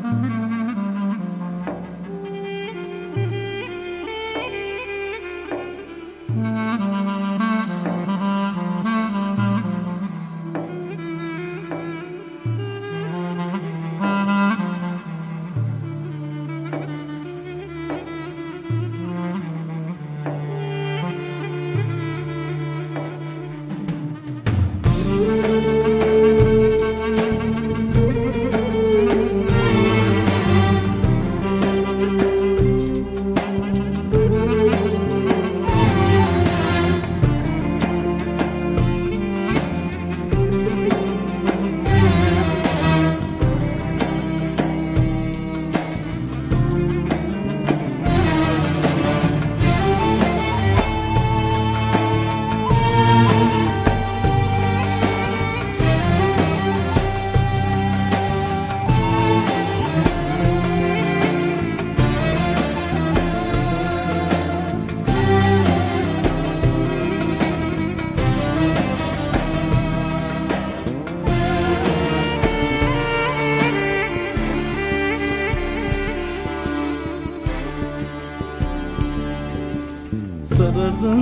Sarardım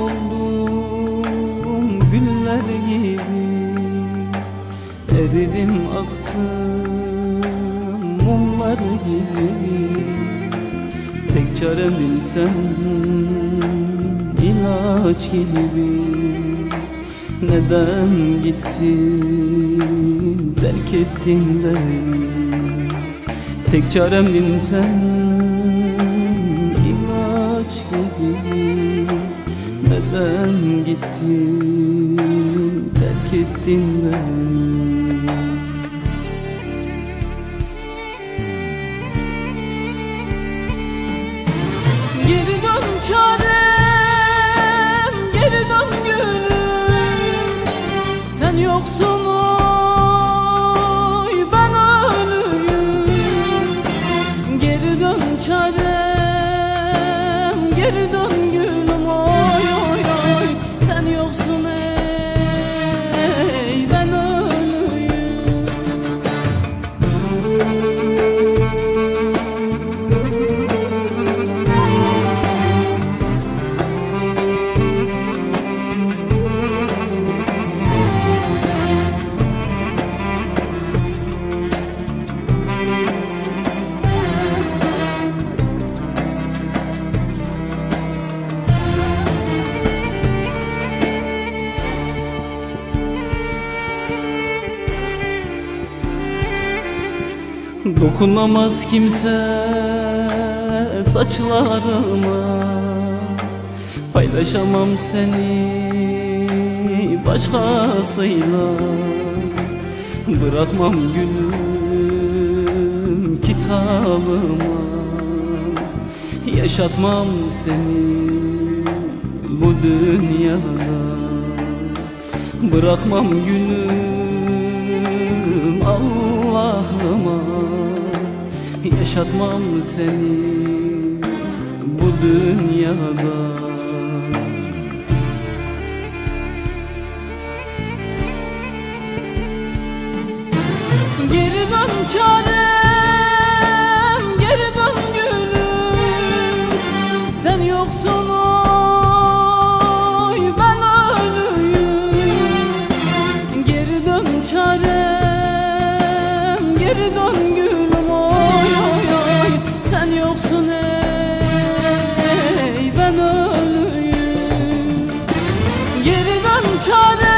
soldum güller gibi, eridim aktım mumlar gibi. Tek çaremdin sen, ilaç gibi. Neden gittin, terk ettin beni? Tek çaremdin sen, ilaç gibi. Neden gittin, terk ettin beni? Geri dön çarem, geri dön gülüm. Sen yoksun oy, ben ölüyüm. Geri dön çarem, geri dön gülüm oy oy oy. Sen yoksun ey, ben ölüyüm. Dokunamaz kimse saçlarıma, paylaşamam seni başkasıyla. Bırakmam gülüm kitabıma, yaşatmam seni bu dünyada. Bırakmam gülüm Allah'ıma, yaşatmam seni bu dünyada. Geri dön çarem, geri dön gülüm. Sen yoksun oy, ben ölüyüm. Geri dön çarem, geri dön gülüm oy oy oy. Sen yoksun ey, ben ölüyüm. Geri dön çarem.